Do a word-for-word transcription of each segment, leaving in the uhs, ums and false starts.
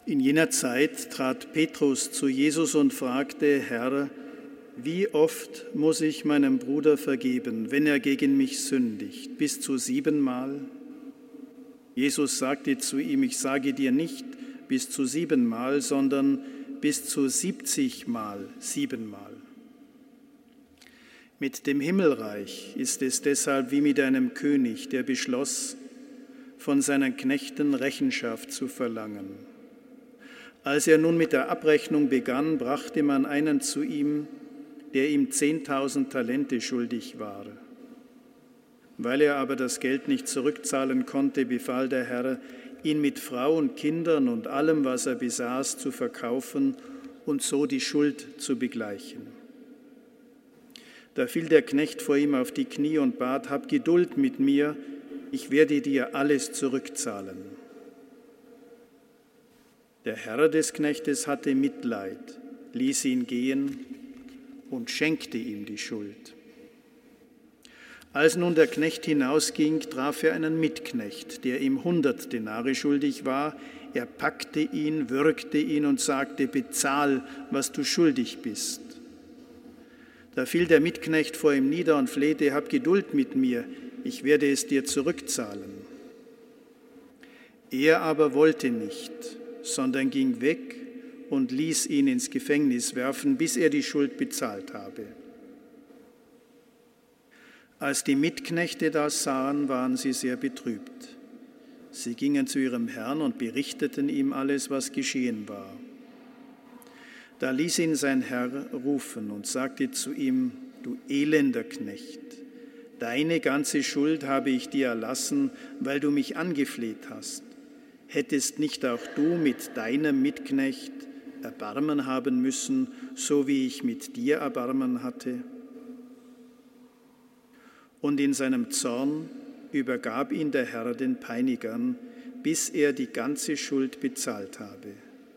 In jener Zeit trat Petrus zu Jesus und fragte: Herr, wie oft muss ich meinem Bruder vergeben, wenn er gegen mich sündigt? Bis zu siebenmal? Jesus sagte zu ihm: Ich sage dir nicht bis zu siebenmal, sondern bis zu siebzigmal siebenmal. Mit dem Himmelreich ist es deshalb wie mit einem König, der beschloss, von seinen Knechten Rechenschaft zu verlangen. Als er nun mit der Abrechnung begann, brachte man einen zu ihm, der ihm zehntausend Talente schuldig war. Weil er aber das Geld nicht zurückzahlen konnte, befahl der Herr, ihn mit Frau und Kindern und allem, was er besaß, zu verkaufen und so die Schuld zu begleichen. Da fiel der Knecht vor ihm auf die Knie und bat: Hab Geduld mit mir, ich werde dir alles zurückzahlen. Der Herr des Knechtes hatte Mitleid, ließ ihn gehen und schenkte ihm die Schuld. Als nun der Knecht hinausging, traf er einen Mitknecht, der ihm hundert Denare schuldig war. Er packte ihn, würgte ihn und sagte: Bezahl, was du schuldig bist. Da fiel der Mitknecht vor ihm nieder und flehte: Hab Geduld mit mir, ich werde es dir zurückzahlen. Er aber wollte nicht, sondern ging weg und ließ ihn ins Gefängnis werfen, bis er die Schuld bezahlt habe. Als die Mitknechte das sahen, waren sie sehr betrübt. Sie gingen zu ihrem Herrn und berichteten ihm alles, was geschehen war. Da ließ ihn sein Herr rufen und sagte zu ihm: Du elender Knecht, deine ganze Schuld habe ich dir erlassen, weil du mich angefleht hast. Hättest nicht auch du mit deinem Mitknecht Erbarmen haben müssen, so wie ich mit dir Erbarmen hatte? Und in seinem Zorn übergab ihn der Herr den Peinigern, bis er die ganze Schuld bezahlt habe.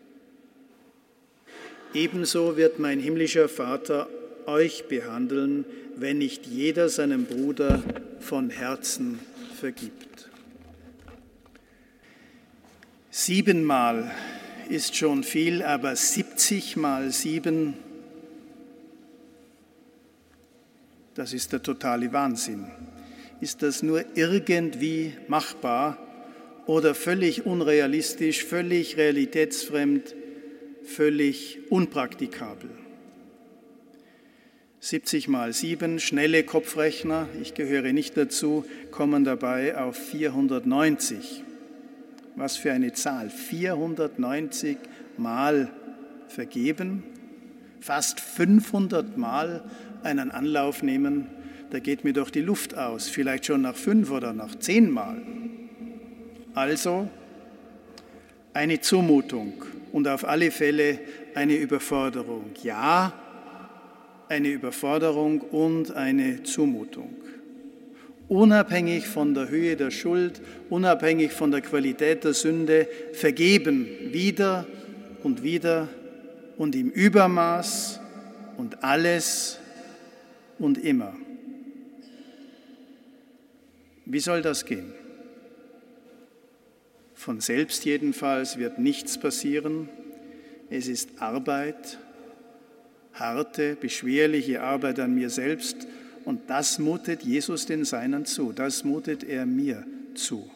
Ebenso wird mein himmlischer Vater euch behandeln, wenn nicht jeder seinem Bruder von Herzen vergibt. Siebenmal ist schon viel, aber siebzig mal sieben, das ist der totale Wahnsinn. Ist das nur irgendwie machbar oder völlig unrealistisch, völlig realitätsfremd, völlig unpraktikabel? siebzig mal sieben, schnelle Kopfrechner, ich gehöre nicht dazu, kommen dabei auf vierhundertneunzig. Was für eine Zahl, vierhundertneunzig Mal vergeben, fast fünfhundert Mal einen Anlauf nehmen, da geht mir doch die Luft aus, vielleicht schon nach fünf oder nach zehn Mal. Also eine Zumutung und auf alle Fälle eine Überforderung. Ja, eine Überforderung und eine Zumutung. Unabhängig von der Höhe der Schuld, unabhängig von der Qualität der Sünde, vergeben wieder und wieder und im Übermaß und alles und immer. Wie soll das gehen? Von selbst jedenfalls wird nichts passieren. Es ist Arbeit, harte, beschwerliche Arbeit an mir selbst. Und das mutet Jesus den Seinen zu, das mutet er mir zu.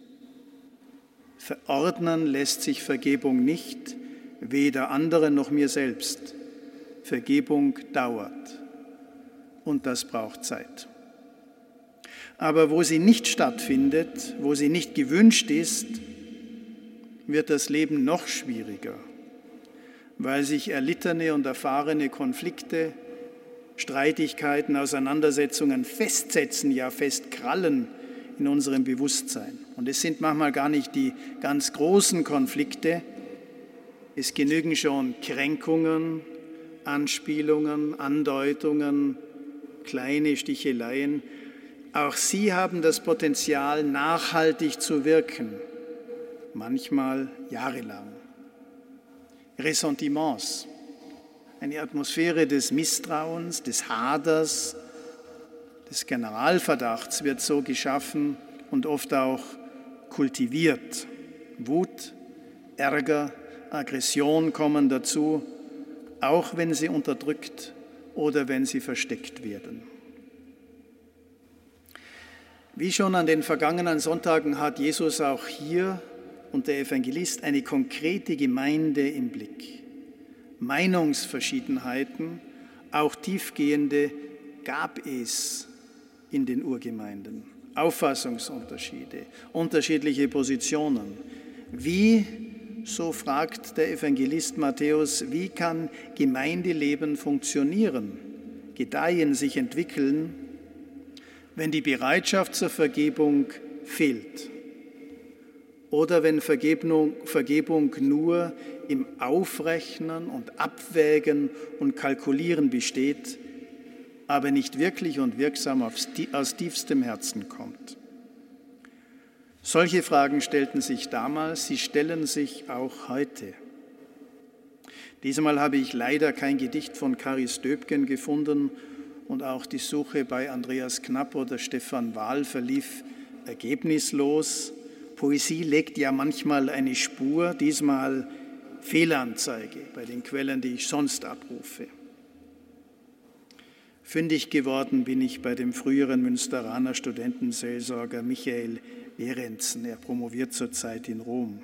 Verordnen lässt sich Vergebung nicht, weder anderen noch mir selbst. Vergebung dauert und das braucht Zeit. Aber wo sie nicht stattfindet, wo sie nicht gewünscht ist, wird das Leben noch schwieriger, weil sich erlittene und erfahrene Konflikte, Streitigkeiten, Auseinandersetzungen festsetzen, ja festkrallen in unserem Bewusstsein. Und es sind manchmal gar nicht die ganz großen Konflikte, es genügen schon Kränkungen, Anspielungen, Andeutungen, kleine Sticheleien. Auch sie haben das Potenzial, nachhaltig zu wirken, manchmal jahrelang. Ressentiments, eine Atmosphäre des Misstrauens, des Haders, des Generalverdachts wird so geschaffen und oft auch kultiviert. Wut, Ärger, Aggression kommen dazu, auch wenn sie unterdrückt oder wenn sie versteckt werden. Wie schon an den vergangenen Sonntagen hat Jesus auch hier und der Evangelist eine konkrete Gemeinde im Blick. Meinungsverschiedenheiten, auch tiefgehende, gab es in den Urgemeinden. Auffassungsunterschiede, unterschiedliche Positionen. Wie, so fragt der Evangelist Matthäus, wie kann Gemeindeleben funktionieren, gedeihen, sich entwickeln, wenn die Bereitschaft zur Vergebung fehlt oder wenn Vergebung, Vergebung nur im Aufrechnen und Abwägen und Kalkulieren besteht, aber nicht wirklich und wirksam aus tiefstem Herzen kommt. Solche Fragen stellten sich damals, sie stellen sich auch heute. Diesmal habe ich leider kein Gedicht von Karis Döbgen gefunden und auch die Suche bei Andreas Knapp oder Stefan Wahl verlief ergebnislos. Poesie legt ja manchmal eine Spur, diesmal Fehlanzeige bei den Quellen, die ich sonst abrufe. Fündig geworden bin ich bei dem früheren Münsteraner Studentenseelsorger Michael Behrensen. Er promoviert zurzeit in Rom.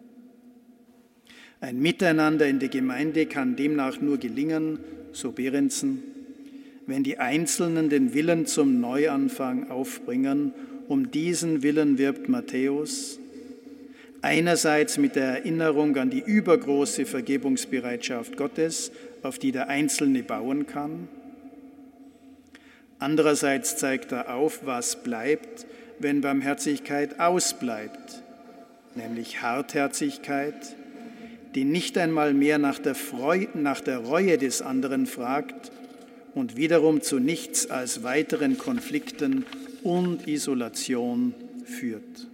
Ein Miteinander in der Gemeinde kann demnach nur gelingen, so Behrensen, wenn die Einzelnen den Willen zum Neuanfang aufbringen. Um diesen Willen wirbt Matthäus, einerseits mit der Erinnerung an die übergroße Vergebungsbereitschaft Gottes, auf die der Einzelne bauen kann. Andererseits zeigt er auf, was bleibt, wenn Barmherzigkeit ausbleibt, nämlich Hartherzigkeit, die nicht einmal mehr nach der, Freude, nach der Reue des anderen fragt und wiederum zu nichts als weiteren Konflikten und Isolation führt.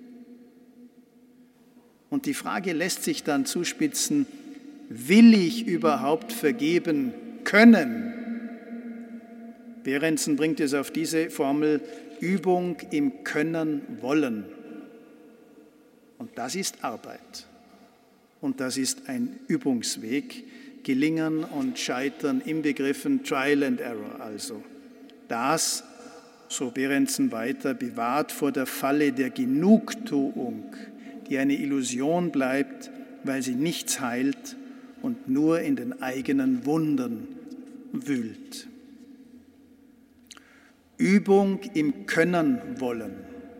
Und die Frage lässt sich dann zuspitzen, will ich überhaupt vergeben können? Behrensen bringt es auf diese Formel Übung im Können wollen. Und das ist Arbeit. Und das ist ein Übungsweg. Gelingen und Scheitern inbegriffen, Trial and Error also. Das, so Behrensen weiter, bewahrt vor der Falle der Genugtuung, die eine Illusion bleibt, weil sie nichts heilt und nur in den eigenen Wunden wühlt. Übung im Können wollen.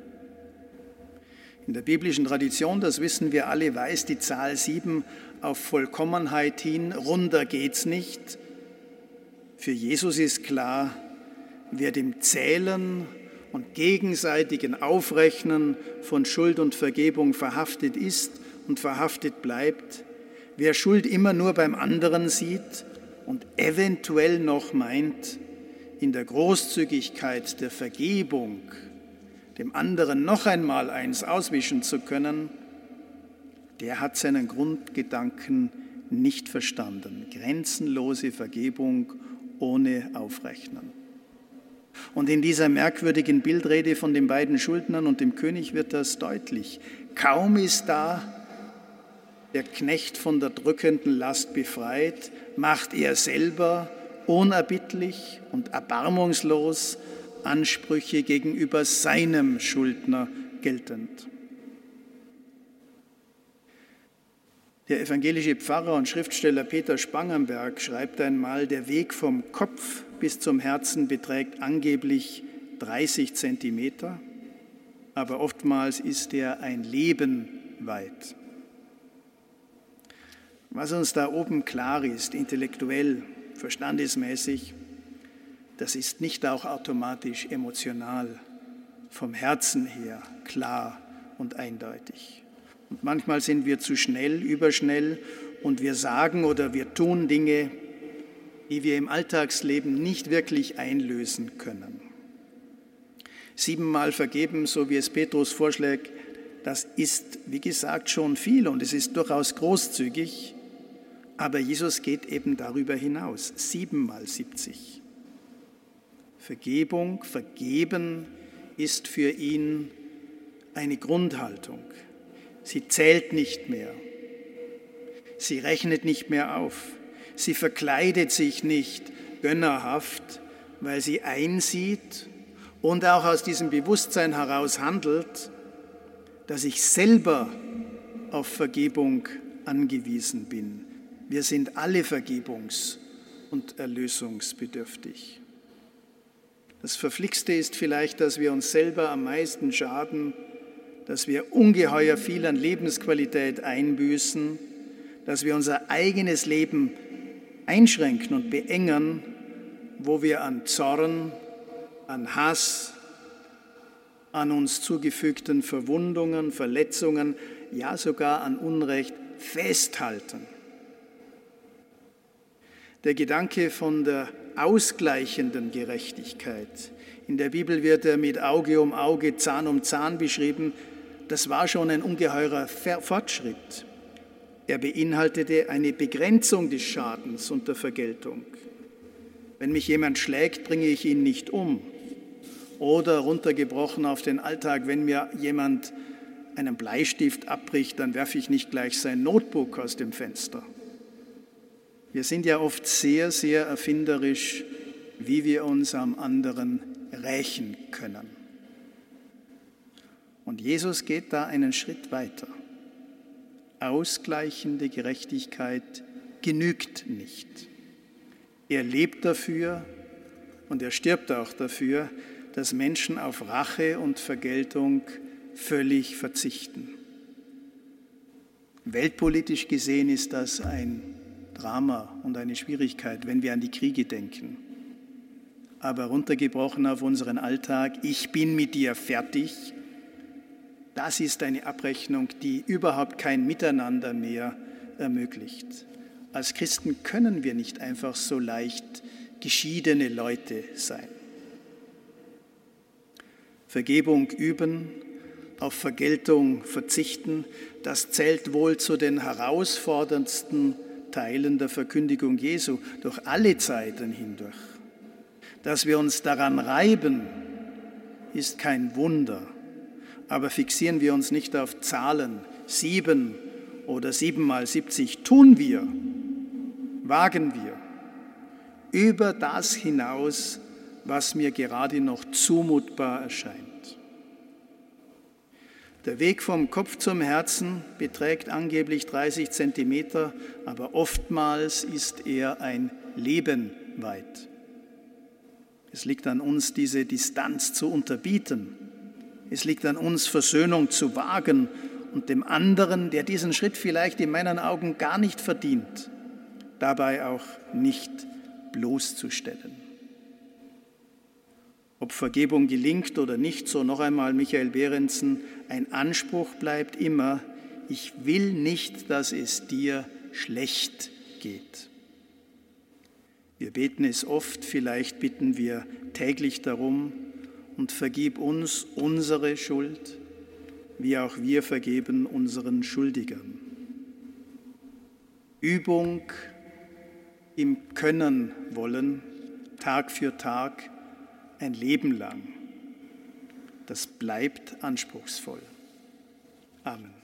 In der biblischen Tradition, das wissen wir alle, weist die Zahl sieben auf Vollkommenheit hin, runder geht's nicht. Für Jesus ist klar, wer dem Zählen und gegenseitigen Aufrechnen von Schuld und Vergebung verhaftet ist und verhaftet bleibt, wer Schuld immer nur beim anderen sieht und eventuell noch meint, in der Großzügigkeit der Vergebung dem anderen noch einmal eins auswischen zu können, der hat seinen Grundgedanken nicht verstanden. Grenzenlose Vergebung ohne Aufrechnen. Und in dieser merkwürdigen Bildrede von den beiden Schuldnern und dem König wird das deutlich. Kaum ist da der Knecht von der drückenden Last befreit, macht er selber unerbittlich und erbarmungslos Ansprüche gegenüber seinem Schuldner geltend. Der evangelische Pfarrer und Schriftsteller Peter Spangenberg schreibt einmal, der Weg vom Kopf bis zum Herzen beträgt angeblich dreißig Zentimeter, aber oftmals ist er ein Leben weit. Was uns da oben klar ist, intellektuell, verstandesmäßig, das ist nicht auch automatisch emotional, vom Herzen her klar und eindeutig. Und manchmal sind wir zu schnell, überschnell und wir sagen oder wir tun Dinge, die wir im Alltagsleben nicht wirklich einlösen können. Siebenmal vergeben, so wie es Petrus vorschlägt, das ist, wie gesagt, schon viel und es ist durchaus großzügig, aber Jesus geht eben darüber hinaus, siebenmal siebzig. Vergebung, vergeben ist für ihn eine Grundhaltung. Sie zählt nicht mehr. Sie rechnet nicht mehr auf. Sie verkleidet sich nicht gönnerhaft, weil sie einsieht und auch aus diesem Bewusstsein heraus handelt, dass ich selber auf Vergebung angewiesen bin. Wir sind alle vergebungs- und erlösungsbedürftig. Das Verflixte ist vielleicht, dass wir uns selber am meisten schaden, dass wir ungeheuer viel an Lebensqualität einbüßen, dass wir unser eigenes Leben einschränken und beengen, wo wir an Zorn, an Hass, an uns zugefügten Verwundungen, Verletzungen, ja sogar an Unrecht festhalten. Der Gedanke von der ausgleichenden Gerechtigkeit. In der Bibel wird er mit Auge um Auge, Zahn um Zahn beschrieben. Das war schon ein ungeheurer Fortschritt. Er beinhaltete eine Begrenzung des Schadens und der Vergeltung. Wenn mich jemand schlägt, bringe ich ihn nicht um. Oder runtergebrochen auf den Alltag, wenn mir jemand einen Bleistift abbricht, dann werfe ich nicht gleich sein Notebook aus dem Fenster. Wir sind ja oft sehr, sehr erfinderisch, wie wir uns am anderen rächen können. Und Jesus geht da einen Schritt weiter. Ausgleichende Gerechtigkeit genügt nicht. Er lebt dafür und er stirbt auch dafür, dass Menschen auf Rache und Vergeltung völlig verzichten. Weltpolitisch gesehen ist das ein Drama und eine Schwierigkeit, wenn wir an die Kriege denken. Aber runtergebrochen auf unseren Alltag, ich bin mit dir fertig, das ist eine Abrechnung, die überhaupt kein Miteinander mehr ermöglicht. Als Christen können wir nicht einfach so leicht geschiedene Leute sein. Vergebung üben, auf Vergeltung verzichten, das zählt wohl zu den herausforderndsten Teilen der Verkündigung Jesu durch alle Zeiten hindurch. Dass wir uns daran reiben, ist kein Wunder, aber fixieren wir uns nicht auf Zahlen, sieben oder sieben mal siebzig, tun wir, wagen wir, über das hinaus, was mir gerade noch zumutbar erscheint. Der Weg vom Kopf zum Herzen beträgt angeblich dreißig Zentimeter, aber oftmals ist er ein Leben weit. Es liegt an uns, diese Distanz zu unterbieten. Es liegt an uns, Versöhnung zu wagen und dem anderen, der diesen Schritt vielleicht in meinen Augen gar nicht verdient, dabei auch nicht bloßzustellen. Ob Vergebung gelingt oder nicht, so noch einmal Michael Behrensen, ein Anspruch bleibt immer, ich will nicht, dass es dir schlecht geht. Wir beten es oft, vielleicht bitten wir täglich darum und vergib uns unsere Schuld, wie auch wir vergeben unseren Schuldigern. Übung im Können wollen, Tag für Tag, ein Leben lang. Das bleibt anspruchsvoll. Amen.